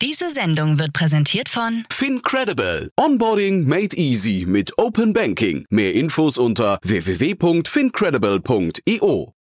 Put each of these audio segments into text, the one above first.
Diese Sendung wird präsentiert von FinCredible. Onboarding made easy mit Open Banking. Mehr Infos unter www.fincredible.io.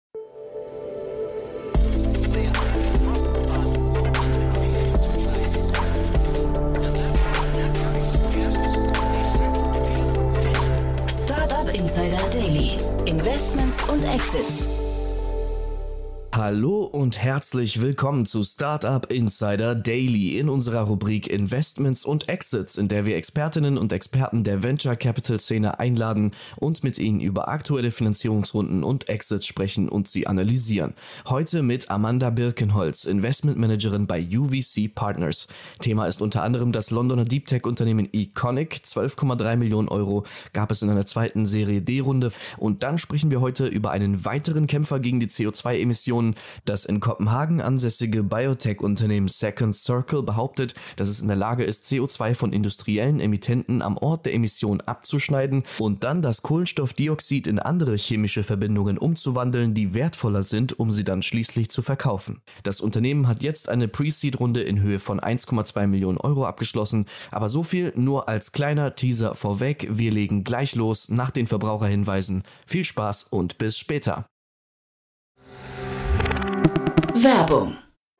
Startup Insider Daily. Investments und Exits. Hallo und herzlich willkommen zu Startup Insider Daily in unserer Rubrik Investments und Exits, in der wir Expertinnen und Experten der Venture Capital Szene einladen und mit ihnen über aktuelle Finanzierungsrunden und Exits sprechen und sie analysieren. Heute mit Amanda Birkenholz, Investmentmanagerin bei UVC Partners. Thema ist unter anderem das Londoner Deep Tech Unternehmen Econic. 12,3 Millionen Euro gab es in einer zweiten Serie D-Runde. Und dann sprechen wir heute über einen weiteren Kämpfer gegen die CO2-Emissionen. Das in Kopenhagen ansässige Biotech-Unternehmen Second Circle behauptet, dass es in der Lage ist, CO2 von industriellen Emittenten am Ort der Emission abzuschneiden und dann das Kohlenstoffdioxid in andere chemische Verbindungen umzuwandeln, die wertvoller sind, um sie dann schließlich zu verkaufen. Das Unternehmen hat jetzt eine Pre-Seed-Runde in Höhe von 1,2 Millionen Euro abgeschlossen, aber so viel nur als kleiner Teaser vorweg. Wir legen gleich los nach den Verbraucherhinweisen. Viel Spaß und bis später. Werbung.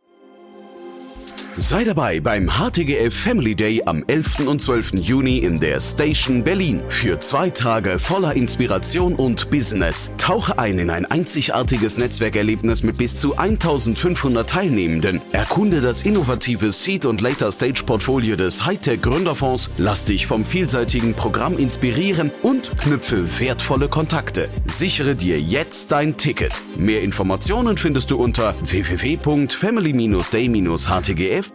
Sei dabei beim HTGF Family Day am 11. und 12. Juni in der Station Berlin. Für 2 Tage voller Inspiration und Business. Tauche ein in ein einzigartiges Netzwerkerlebnis mit bis zu 1500 Teilnehmenden. Erkunde das innovative Seed- und Later-Stage-Portfolio des Hightech Gründerfonds. Lass dich vom vielseitigen Programm inspirieren und knüpfe wertvolle Kontakte. Sichere dir jetzt dein Ticket. Mehr Informationen findest du unter www.family-day-htgf.de.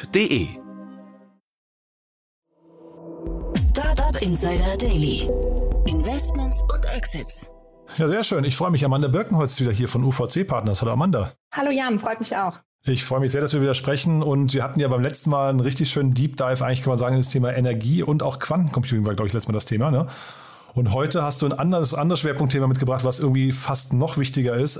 Startup Insider Daily. Investments und Exits. Ja, sehr schön. Ich freue mich. Amanda Birkenholz ist wieder hier von UVC Partners. Hallo Amanda. Hallo Jan, freut mich auch. Ich freue mich sehr, dass wir wieder sprechen, und wir hatten ja beim letzten Mal einen richtig schönen Deep Dive, eigentlich kann man sagen, ins Thema Energie und auch Quantencomputing war, glaube ich, letztes Mal das Thema, ne? Und heute hast du ein anderes Schwerpunktthema mitgebracht, was irgendwie fast noch wichtiger ist.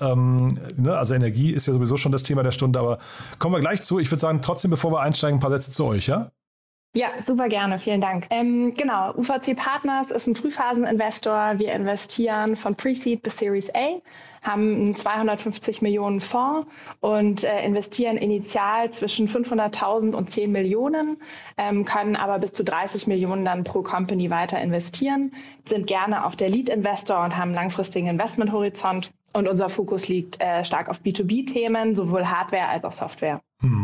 Also Energie ist ja sowieso schon das Thema der Stunde, aber kommen wir gleich zu. Ich würde sagen, trotzdem, bevor wir einsteigen, ein paar Sätze zu euch, ja? Ja, super gerne, vielen Dank. Genau, UVC Partners ist ein Frühphaseninvestor. Wir investieren von Pre-Seed bis Series A, haben einen 250 Millionen Fonds und investieren initial zwischen 500.000 und 10 Millionen, können aber bis zu 30 Millionen dann pro Company weiter investieren, sind gerne auch der Lead-Investor und haben einen langfristigen Investmenthorizont. Und unser Fokus liegt stark auf B2B-Themen, sowohl Hardware als auch Software.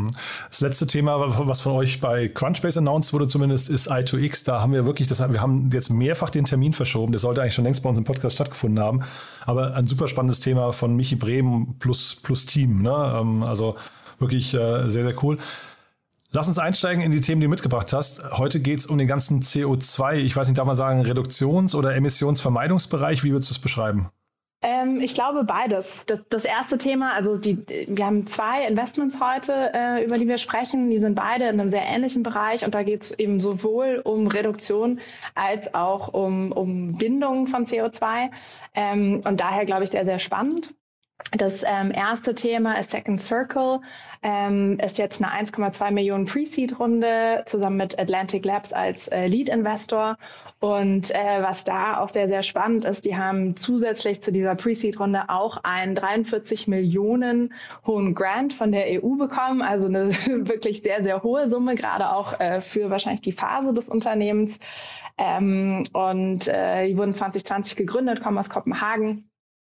Das letzte Thema, was von euch bei Crunchbase announced wurde zumindest, ist I2X. Da haben wir wirklich, wir haben jetzt mehrfach den Termin verschoben. Das sollte eigentlich schon längst bei uns im Podcast stattgefunden haben. Aber ein super spannendes Thema von Michi Brehm plus Team, ne? Also wirklich sehr, sehr cool. Lass uns einsteigen in die Themen, die du mitgebracht hast. Heute geht es um den ganzen CO2, ich weiß nicht, darf man sagen, Reduktions- oder Emissionsvermeidungsbereich. Wie würdest du es beschreiben? Ich glaube beides. Das erste Thema, also wir haben 2 Investments heute, über die wir sprechen. Die sind beide in einem sehr ähnlichen Bereich, und da geht es eben sowohl um Reduktion als auch um Bindung von CO2. Und daher glaube ich sehr, sehr spannend. Das erste Thema ist Second Circle, ist jetzt eine 1,2 Millionen Pre-Seed-Runde zusammen mit Atlantic Labs als Lead-Investor. Und was da auch sehr, sehr spannend ist, die haben zusätzlich zu dieser Pre-Seed-Runde auch einen 43 Millionen hohen Grant von der EU bekommen. Also eine wirklich sehr, sehr hohe Summe, gerade auch für wahrscheinlich die Phase des Unternehmens. Die wurden 2020 gegründet, kommen aus Kopenhagen.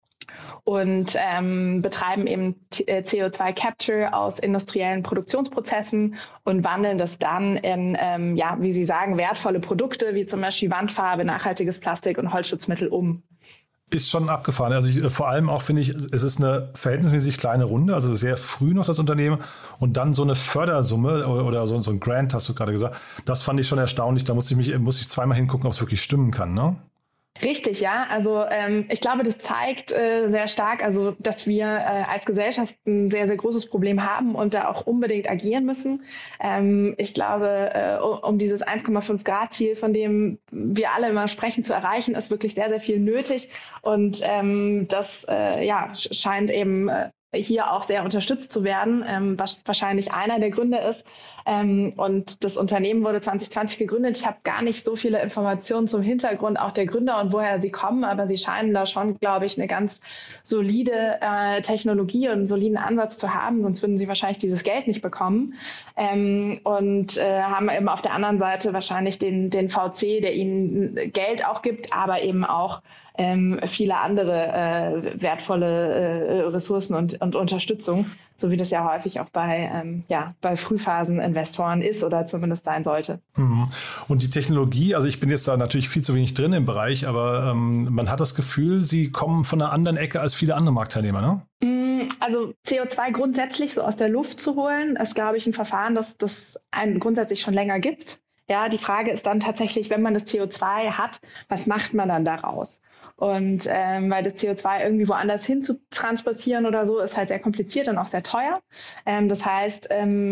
Und betreiben eben CO2-Capture aus industriellen Produktionsprozessen und wandeln das dann in, wie Sie sagen, wertvolle Produkte wie zum Beispiel Wandfarbe, nachhaltiges Plastik und Holzschutzmittel um. Ist schon abgefahren. Also vor allem auch finde ich, es ist eine verhältnismäßig kleine Runde, also sehr früh noch das Unternehmen, und dann so eine Fördersumme oder so ein Grant, hast du gerade gesagt. Das fand ich schon erstaunlich. Da musste ich zweimal hingucken, ob es wirklich stimmen kann, ne? Richtig, ja. Also ich glaube, das zeigt sehr stark, also dass wir als Gesellschaft ein sehr, sehr großes Problem haben und da auch unbedingt agieren müssen. Ich glaube, um dieses 1,5 Grad Ziel, von dem wir alle immer sprechen, zu erreichen, ist wirklich sehr, sehr viel nötig. Und das scheint eben hier auch sehr unterstützt zu werden, was wahrscheinlich einer der Gründe ist. Und das Unternehmen wurde 2020 gegründet. Ich habe gar nicht so viele Informationen zum Hintergrund auch der Gründer und woher sie kommen, aber sie scheinen da schon, glaube ich, eine ganz solide Technologie und einen soliden Ansatz zu haben, sonst würden sie wahrscheinlich dieses Geld nicht bekommen. Und haben eben auf der anderen Seite wahrscheinlich den VC, der ihnen Geld auch gibt, aber eben auch viele andere wertvolle Ressourcen und Unterstützung, so wie das ja häufig auch bei Frühphasen-Investoren ist oder zumindest sein sollte. Und die Technologie, also ich bin jetzt da natürlich viel zu wenig drin im Bereich, aber man hat das Gefühl, sie kommen von einer anderen Ecke als viele andere Marktteilnehmer, ne? Also CO2 grundsätzlich so aus der Luft zu holen, ist, glaube ich, ein Verfahren, das einen grundsätzlich schon länger gibt. Ja, die Frage ist dann tatsächlich, wenn man das CO2 hat, was macht man dann daraus? Und weil das CO2 irgendwie woanders hin zu transportieren oder so, ist halt sehr kompliziert und auch sehr teuer. Das heißt,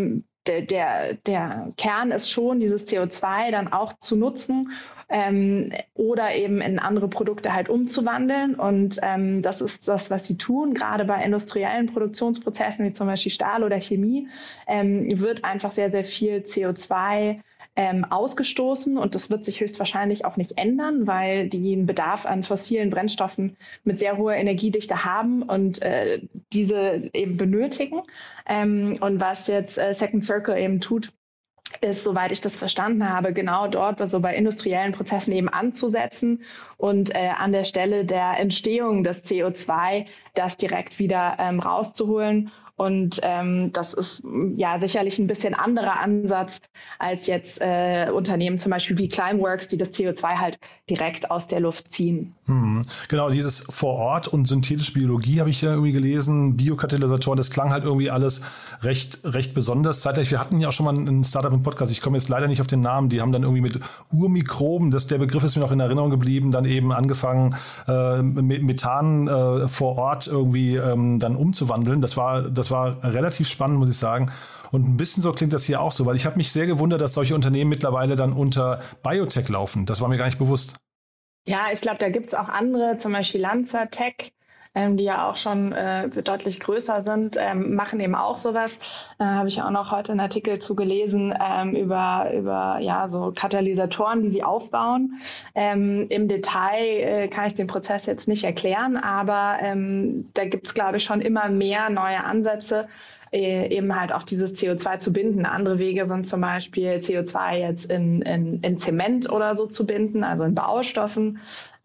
der Kern ist schon, dieses CO2 dann auch zu nutzen oder eben in andere Produkte halt umzuwandeln. Und das ist das, was sie tun, gerade bei industriellen Produktionsprozessen wie zum Beispiel Stahl oder Chemie, wird einfach sehr, sehr viel CO2 ausgestoßen und das wird sich höchstwahrscheinlich auch nicht ändern, weil die einen Bedarf an fossilen Brennstoffen mit sehr hoher Energiedichte haben und diese eben benötigen. Und was jetzt Second Circle eben tut, ist, soweit ich das verstanden habe, genau dort, also bei industriellen Prozessen eben anzusetzen und an der Stelle der Entstehung des CO2 das direkt wieder rauszuholen. Und das ist ja sicherlich ein bisschen anderer Ansatz als jetzt Unternehmen zum Beispiel wie Climeworks, die das CO2 halt direkt aus der Luft ziehen. Genau, dieses vor Ort und synthetische Biologie habe ich ja irgendwie gelesen, Biokatalysatoren, das klang halt irgendwie alles recht besonders. Zeitgleich, wir hatten ja auch schon mal ein Startup im Podcast, ich komme jetzt leider nicht auf den Namen, die haben dann irgendwie mit Urmikroben, der Begriff ist mir noch in Erinnerung geblieben, dann eben angefangen, Methan vor Ort irgendwie dann umzuwandeln. Das war relativ spannend, muss ich sagen. Und ein bisschen so klingt das hier auch so, weil ich habe mich sehr gewundert, dass solche Unternehmen mittlerweile dann unter Biotech laufen. Das war mir gar nicht bewusst. Ja, ich glaube, da gibt es auch andere, zum Beispiel LanzaTech, die ja auch schon deutlich größer sind, machen eben auch sowas. Habe ich auch noch heute einen Artikel zu gelesen über ja so Katalysatoren, die sie aufbauen. Im Detail kann ich den Prozess jetzt nicht erklären, aber da gibt es, glaube ich, schon immer mehr neue Ansätze, eben halt auch dieses CO2 zu binden. Andere Wege sind zum Beispiel CO2 jetzt in Zement oder so zu binden, also in Baustoffen.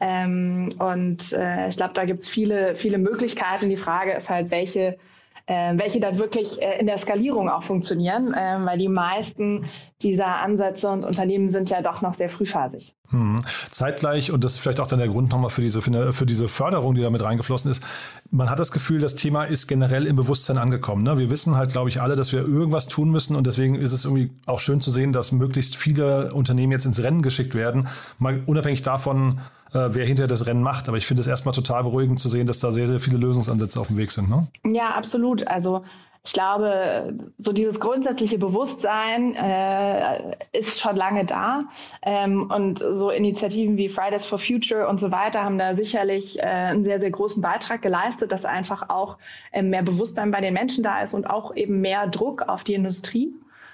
Ich glaube, da gibt es viele Möglichkeiten. Die Frage ist halt, welche dann wirklich in der Skalierung auch funktionieren, weil die meisten dieser Ansätze und Unternehmen sind ja doch noch sehr frühphasig. Zeitgleich, und das ist vielleicht auch dann der Grund nochmal für diese Förderung, die da mit reingeflossen ist, man hat das Gefühl, das Thema ist generell im Bewusstsein angekommen. Ne? Wir wissen halt, glaube ich, alle, dass wir irgendwas tun müssen und deswegen ist es irgendwie auch schön zu sehen, dass möglichst viele Unternehmen jetzt ins Rennen geschickt werden, mal unabhängig davon, wer hinterher das Rennen macht. Aber ich finde es erstmal total beruhigend zu sehen, dass da sehr, sehr viele Lösungsansätze auf dem Weg sind. Ne? Ja, absolut. Also ich glaube, so dieses grundsätzliche Bewusstsein ist schon lange da. Und so Initiativen wie Fridays for Future und so weiter haben da sicherlich einen sehr, sehr großen Beitrag geleistet, dass einfach auch mehr Bewusstsein bei den Menschen da ist und auch eben mehr Druck auf die Industrie.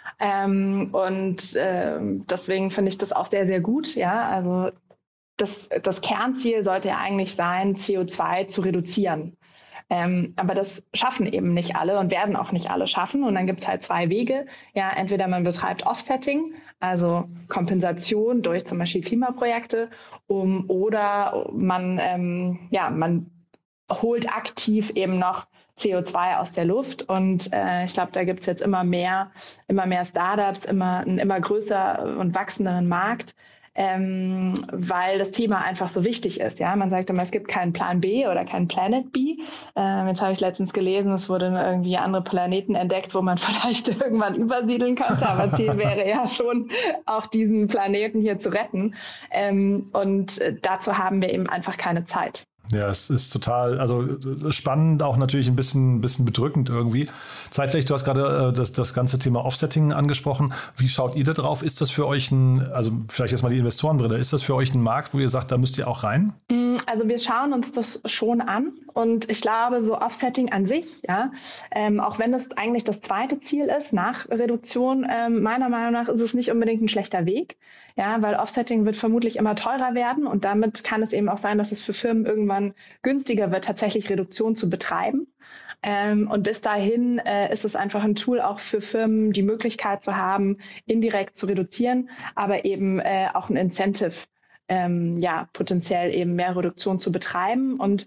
Deswegen finde ich das auch sehr, sehr gut. Ja, also das Kernziel sollte ja eigentlich sein, CO2 zu reduzieren. Aber das schaffen eben nicht alle und werden auch nicht alle schaffen. Und dann gibt es halt zwei Wege. Ja, entweder man betreibt Offsetting, also Kompensation durch zum Beispiel Klimaprojekte, oder man holt aktiv eben noch CO2 aus der Luft. Und ich glaube, da gibt es jetzt immer mehr Startups, einen immer größer und wachsenderen Markt, weil das Thema einfach so wichtig ist. Ja, man sagt immer, es gibt keinen Plan B oder keinen Planet B. Jetzt habe ich letztens gelesen, es wurden irgendwie andere Planeten entdeckt, wo man vielleicht irgendwann übersiedeln könnte. Aber Ziel wäre ja schon, auch diesen Planeten hier zu retten. Und dazu haben wir eben einfach keine Zeit. Ja, es ist total, also spannend, auch natürlich ein bisschen bedrückend irgendwie. Zeitgleich, du hast gerade das ganze Thema Offsetting angesprochen. Wie schaut ihr da drauf? Ist das für euch also vielleicht jetzt mal die Investorenbrille, ist das für euch ein Markt, wo ihr sagt, da müsst ihr auch rein? Also wir schauen uns das schon an und ich glaube, so Offsetting an sich, ja, auch wenn es eigentlich das zweite Ziel ist, nach Reduktion, meiner Meinung nach ist es nicht unbedingt ein schlechter Weg, ja, weil Offsetting wird vermutlich immer teurer werden und damit kann es eben auch sein, dass es für Firmen irgendwann günstiger wird, tatsächlich Reduktion zu betreiben. Und bis dahin ist es einfach ein Tool auch für Firmen, die Möglichkeit zu haben, indirekt zu reduzieren, aber eben auch ein Incentive, potenziell eben mehr Reduktion zu betreiben. Und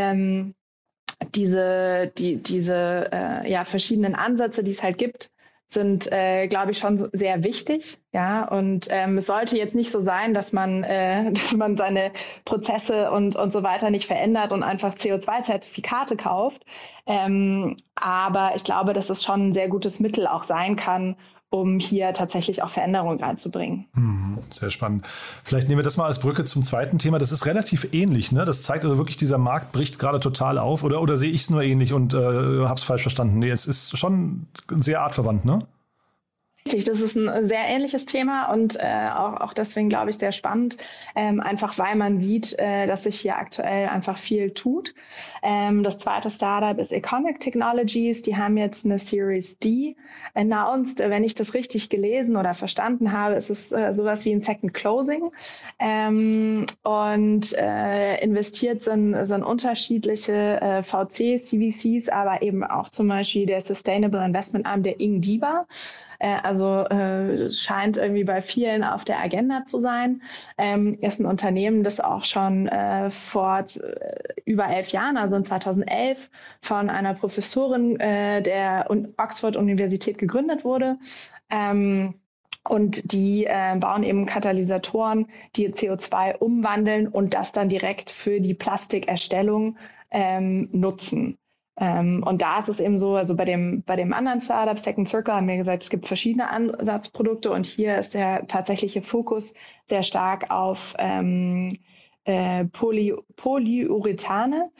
diese verschiedenen Ansätze, die es halt gibt, sind, glaube ich, schon sehr wichtig. Ja, und es sollte jetzt nicht so sein, dass man seine Prozesse und so weiter nicht verändert und einfach CO2-Zertifikate kauft. Aber ich glaube, dass es schon ein sehr gutes Mittel auch sein kann, um hier tatsächlich auch Veränderungen reinzubringen. Sehr spannend. Vielleicht nehmen wir das mal als Brücke zum zweiten Thema. Das ist relativ ähnlich, ne? Das zeigt also wirklich, dieser Markt bricht gerade total auf. Oder sehe ich es nur ähnlich und habe es falsch verstanden? Nee, es ist schon sehr artverwandt, ne? Das ist ein sehr ähnliches Thema und auch deswegen, glaube ich, sehr spannend, einfach weil man sieht, dass sich hier aktuell einfach viel tut. Das zweite Startup ist Econic Technologies. Die haben jetzt eine Series D announced. Wenn ich das richtig gelesen oder verstanden habe, ist es sowas wie ein Second Closing und investiert sind unterschiedliche VCs, CVCs, aber eben auch zum Beispiel der Sustainable Investment Arm der INGDIBA. Scheint irgendwie bei vielen auf der Agenda zu sein. Ist ein Unternehmen, das auch schon vor über 11 Jahren, also in 2011, von einer Professorin der Oxford-Universität gegründet wurde. Und die bauen eben Katalysatoren, die CO2 umwandeln und das dann direkt für die Plastikerstellung nutzen. Und da ist es eben so, also bei dem anderen Startup, Second Circle, haben wir gesagt, es gibt verschiedene Ansatzprodukte und hier ist der tatsächliche Fokus sehr stark auf Polyurethane,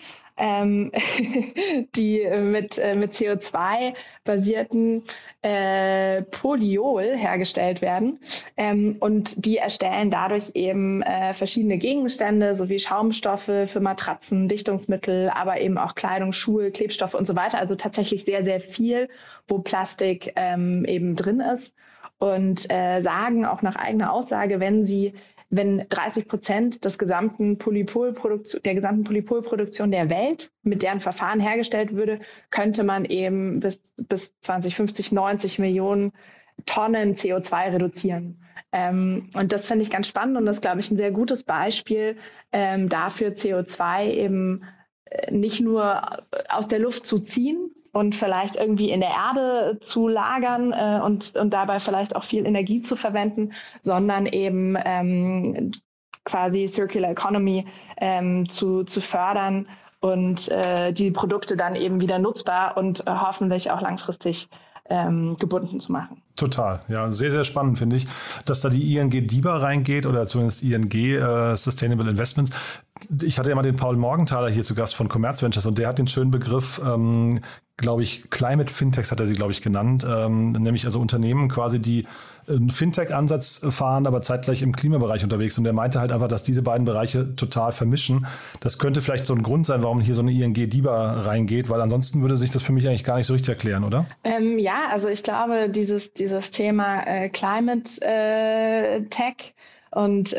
die mit CO2-basierten Polyol hergestellt werden. Und die erstellen dadurch eben verschiedene Gegenstände sowie Schaumstoffe für Matratzen, Dichtungsmittel, aber eben auch Kleidung, Schuhe, Klebstoffe und so weiter. Also tatsächlich sehr, sehr viel, wo Plastik eben drin ist. Und sagen auch nach eigener Aussage, wenn 30% der gesamten Polypolproduktion der Welt mit deren Verfahren hergestellt würde, könnte man eben bis 2050 90 Millionen Tonnen CO2 reduzieren. Und das finde ich ganz spannend und das ist, glaube ich, ein sehr gutes Beispiel dafür, CO2 eben nicht nur aus der Luft zu ziehen und vielleicht irgendwie in der Erde zu lagern und dabei vielleicht auch viel Energie zu verwenden, sondern eben quasi Circular Economy zu fördern und die Produkte dann eben wieder nutzbar und hoffentlich auch langfristig gebunden zu machen. Total, ja, sehr, sehr spannend finde ich, dass da die INGDIBA reingeht oder zumindest ING Sustainable Investments. Ich hatte ja mal den Paul Morgenthaler hier zu Gast von Commerz Ventures und der hat den schönen Begriff, glaube ich, Climate Fintechs hat er sie, glaube ich, genannt, nämlich also Unternehmen quasi, die einen Fintech-Ansatz fahren, aber zeitgleich im Klimabereich unterwegs sind. Und der meinte halt einfach, dass diese beiden Bereiche total vermischen. Das könnte vielleicht so ein Grund sein, warum hier so eine INGDIBA reingeht, weil ansonsten würde sich das für mich eigentlich gar nicht so richtig erklären, oder? Ja, also ich glaube, dieses Thema Climate Tech und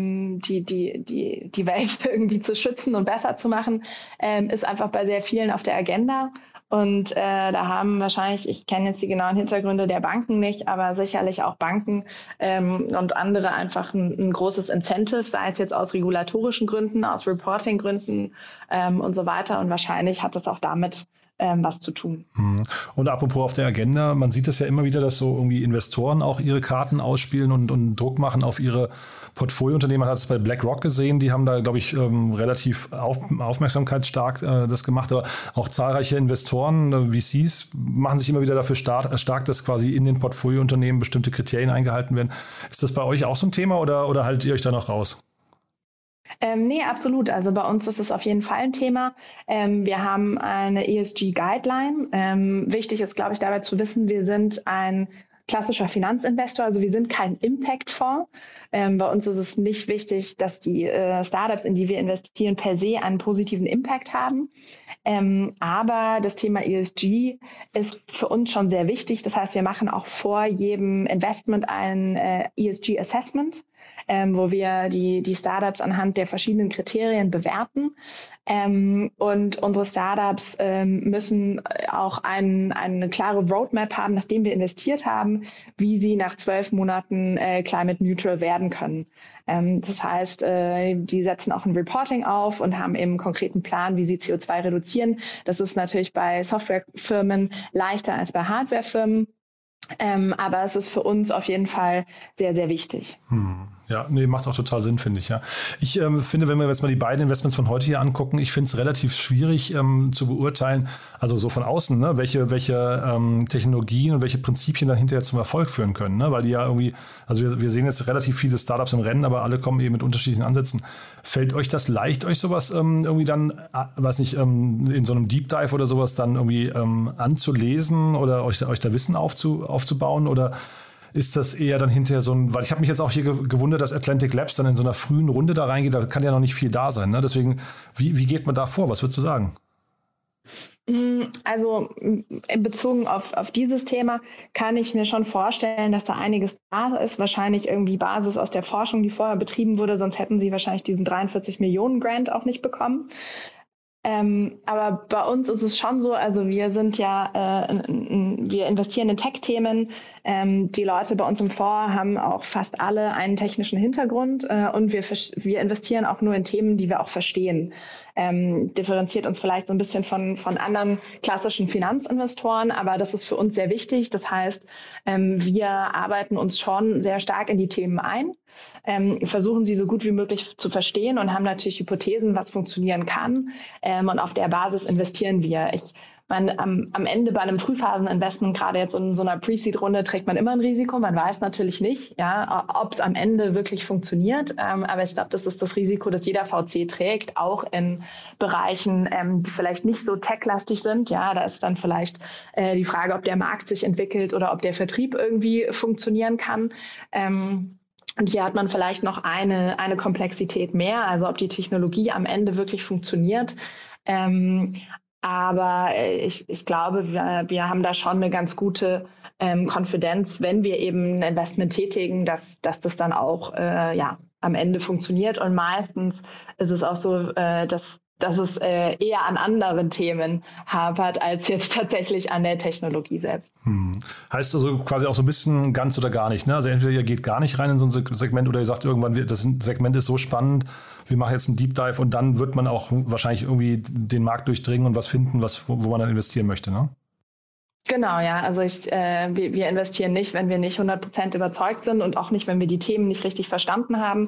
die Welt irgendwie zu schützen und besser zu machen, ist einfach bei sehr vielen auf der Agenda. Und da haben wahrscheinlich, ich kenne jetzt die genauen Hintergründe der Banken nicht, aber sicherlich auch Banken und andere einfach ein großes Incentive, sei es jetzt aus regulatorischen Gründen, aus Reporting-Gründen und so weiter. Und wahrscheinlich hat das auch damit was zu tun. Und apropos auf der Agenda, man sieht das ja immer wieder, dass so irgendwie Investoren auch ihre Karten ausspielen und Druck machen auf ihre Portfoliounternehmen. Man hat es bei BlackRock gesehen, die haben da, glaube ich, relativ aufmerksamkeitsstark das gemacht, aber auch zahlreiche Investoren, VCs, machen sich immer wieder dafür stark, dass quasi in den Portfoliounternehmen bestimmte Kriterien eingehalten werden. Ist das bei euch auch so ein Thema oder haltet ihr euch da noch raus? Nee, absolut. Also bei uns ist es auf jeden Fall ein Thema. Wir haben eine ESG-Guideline. Wichtig ist, glaube ich, dabei zu wissen, wir sind ein klassischer Finanzinvestor. Also wir sind kein Impact-Fonds. Bei uns ist es nicht wichtig, dass die Startups, in die wir investieren, per se einen positiven Impact haben. Aber das Thema ESG ist für uns schon sehr wichtig. Das heißt, wir machen auch vor jedem Investment ein ESG-Assessment, wo wir die Startups anhand der verschiedenen Kriterien bewerten. Und unsere Startups müssen auch eine klare Roadmap haben, nachdem wir investiert haben, wie sie nach 12 Monaten climate neutral werden können. Das heißt, die setzen auch ein Reporting auf und haben eben einen konkreten Plan, wie sie CO2 reduzieren. Das ist natürlich bei Softwarefirmen leichter als bei Hardwarefirmen. Aber es ist für uns auf jeden Fall sehr, sehr wichtig. Ja, nee, macht auch total Sinn, finde ich. Ja. Ich finde, wenn wir jetzt mal die beiden Investments von heute hier angucken, ich finde es relativ schwierig zu beurteilen, also so von außen, ne, welche Technologien und welche Prinzipien dann hinterher zum Erfolg führen können. Ne? Weil die ja irgendwie, also wir sehen jetzt relativ viele Startups im Rennen, aber alle kommen eben mit unterschiedlichen Ansätzen. Fällt euch das leicht, euch sowas irgendwie dann, weiß nicht, in so einem Deep Dive oder sowas dann irgendwie anzulesen oder euch da Wissen aufzubauen oder ist das eher dann hinterher so ein, weil ich habe mich jetzt auch hier gewundert, dass Atlantic Labs dann in so einer frühen Runde da reingeht, da kann ja noch nicht viel da sein. Ne? Deswegen, wie geht man da vor? Was würdest du sagen? Also bezogen auf dieses Thema kann ich mir schon vorstellen, dass da einiges da ist. Wahrscheinlich irgendwie Basis aus der Forschung, die vorher betrieben wurde, sonst hätten sie wahrscheinlich diesen 43 Millionen Grant auch nicht bekommen. Aber bei uns ist es schon so, also wir sind ja, wir investieren in Tech-Themen. Die Leute bei uns im Fonds haben auch fast alle einen technischen Hintergrund und wir investieren auch nur in Themen, die wir auch verstehen. Differenziert uns vielleicht so ein bisschen von anderen klassischen Finanzinvestoren, aber das ist für uns sehr wichtig. Das heißt, wir arbeiten uns schon sehr stark in die Themen ein, versuchen sie so gut wie möglich zu verstehen und haben natürlich Hypothesen, was funktionieren kann. Und auf der Basis investieren wir. Am Ende bei einem Frühphaseninvestment, gerade jetzt in so einer Pre-Seed-Runde, trägt man immer ein Risiko. Man weiß natürlich nicht, ja, ob es am Ende wirklich funktioniert. Aber ich glaube, das ist das Risiko, das jeder VC trägt, auch in Bereichen, die vielleicht nicht so tech-lastig sind. Ja, da ist dann vielleicht die Frage, ob der Markt sich entwickelt oder ob der Vertrieb irgendwie funktionieren kann. Und hier hat man vielleicht noch eine Komplexität mehr, also ob die Technologie am Ende wirklich funktioniert. Aber ich glaube, wir haben da schon eine ganz gute Konfidenz, wenn wir eben ein Investment tätigen, dass das dann auch am Ende funktioniert. Und meistens ist es auch so, dass es eher an anderen Themen hapert, als jetzt tatsächlich an der Technologie selbst. Heißt also quasi auch so ein bisschen ganz oder gar nicht, ne? Also entweder ihr geht gar nicht rein in so ein Segment oder ihr sagt irgendwann, das Segment ist so spannend, wir machen jetzt einen Deep Dive und dann wird man auch wahrscheinlich irgendwie den Markt durchdringen und was finden, wo man dann investieren möchte, ne? Genau, ja. Also wir investieren nicht, wenn wir nicht 100% überzeugt sind und auch nicht, wenn wir die Themen nicht richtig verstanden haben.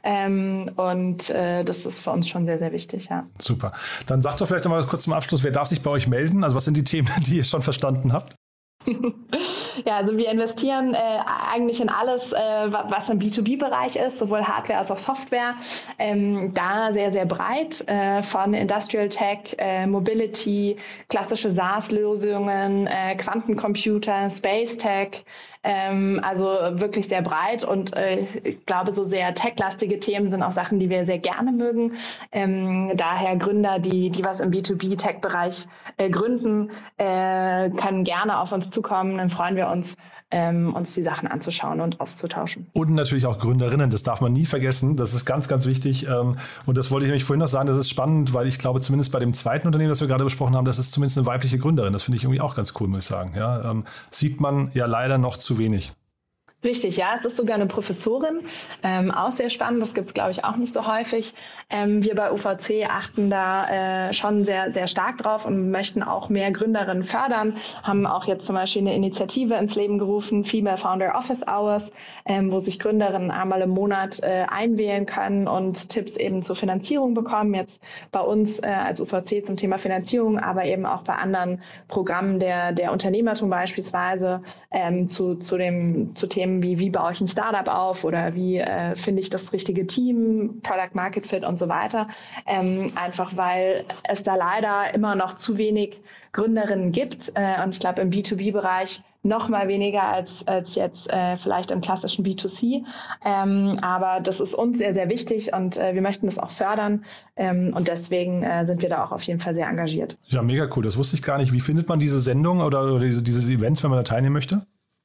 Das ist für uns schon sehr, sehr wichtig, ja. Super. Dann sagt doch vielleicht noch mal kurz zum Abschluss, wer darf sich bei euch melden? Also was sind die Themen, die ihr schon verstanden habt? Ja, also wir investieren eigentlich in alles, was im B2B-Bereich ist, sowohl Hardware als auch Software. Da sehr, sehr breit, von Industrial Tech, Mobility, klassische SaaS-Lösungen, Quantencomputer, Space Tech. Also wirklich sehr breit und ich glaube, so sehr tech-lastige Themen sind auch Sachen, die wir sehr gerne mögen. Daher Gründer, die was im B2B-Tech-Bereich gründen, können gerne auf uns zukommen. Dann freuen wir uns, uns die Sachen anzuschauen und auszutauschen. Und natürlich auch Gründerinnen, das darf man nie vergessen. Das ist ganz, ganz wichtig. Und das wollte ich nämlich vorhin noch sagen, das ist spannend, weil ich glaube, zumindest bei dem zweiten Unternehmen, das wir gerade besprochen haben, das ist zumindest eine weibliche Gründerin. Das finde ich irgendwie auch ganz cool, muss ich sagen. Ja, sieht man ja leider noch zu wenig. Richtig, ja, es ist sogar eine Professorin, auch sehr spannend, das gibt es, glaube ich, auch nicht so häufig. Wir bei UVC achten da schon sehr, sehr stark drauf und möchten auch mehr Gründerinnen fördern, haben auch jetzt zum Beispiel eine Initiative ins Leben gerufen, Female Founder Office Hours, wo sich Gründerinnen einmal im Monat einwählen können und Tipps eben zur Finanzierung bekommen, jetzt bei uns als UVC zum Thema Finanzierung, aber eben auch bei anderen Programmen der Unternehmertum beispielsweise zu Themen wie baue ich ein Startup auf oder wie finde ich das richtige Team, Product Market Fit und so weiter. Einfach weil es da leider immer noch zu wenig Gründerinnen gibt. Und ich glaube, im B2B-Bereich noch mal weniger als jetzt vielleicht im klassischen B2C. Aber das ist uns sehr, sehr wichtig und wir möchten das auch fördern. Und deswegen sind wir da auch auf jeden Fall sehr engagiert. Ja, mega cool. Das wusste ich gar nicht. Wie findet man diese Sendung oder diese Events, wenn man da teilnehmen möchte?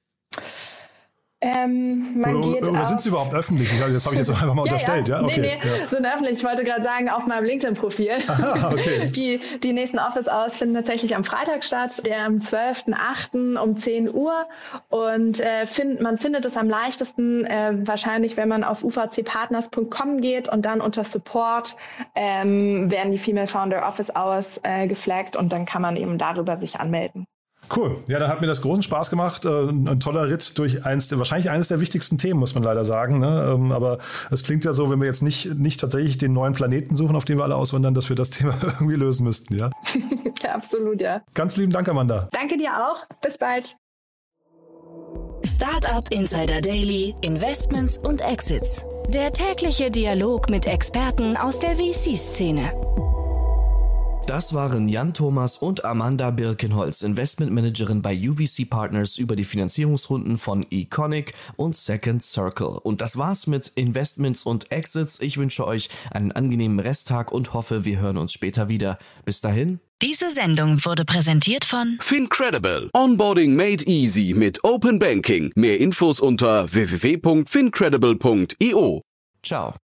Oder sind sie überhaupt öffentlich? Das habe ich jetzt einfach mal unterstellt. Ja? Okay. Nee, sind öffentlich. Ich wollte gerade sagen, auf meinem LinkedIn-Profil. Okay. Die nächsten Office-Hours finden tatsächlich am Freitag statt, am 12.08. um 10 Uhr. Und man findet es am leichtesten wahrscheinlich, wenn man auf uvcpartners.com geht und dann unter Support werden die Female Founder Office Hours geflaggt und dann kann man eben darüber sich anmelden. Cool. Ja, dann hat mir das großen Spaß gemacht. Ein toller Ritt durch wahrscheinlich eines der wichtigsten Themen, muss man leider sagen. Ne? Aber es klingt ja so, wenn wir jetzt nicht tatsächlich den neuen Planeten suchen, auf den wir alle auswandern, dass wir das Thema irgendwie lösen müssten, ja? Ja, absolut, ja. Ganz lieben Dank, Amanda. Danke dir auch. Bis bald. Startup Insider Daily, Investments und Exits. Der tägliche Dialog mit Experten aus der VC-Szene. Das waren Jan Thomas und Amanda Birkenholz, Investmentmanagerin bei UVC Partners, über die Finanzierungsrunden von Econic und Second Circle. Und das war's mit Investments und Exits. Ich wünsche euch einen angenehmen Resttag und hoffe, wir hören uns später wieder. Bis dahin. Diese Sendung wurde präsentiert von FinCredible. Onboarding made easy mit Open Banking. Mehr Infos unter www.fincredible.io. Ciao.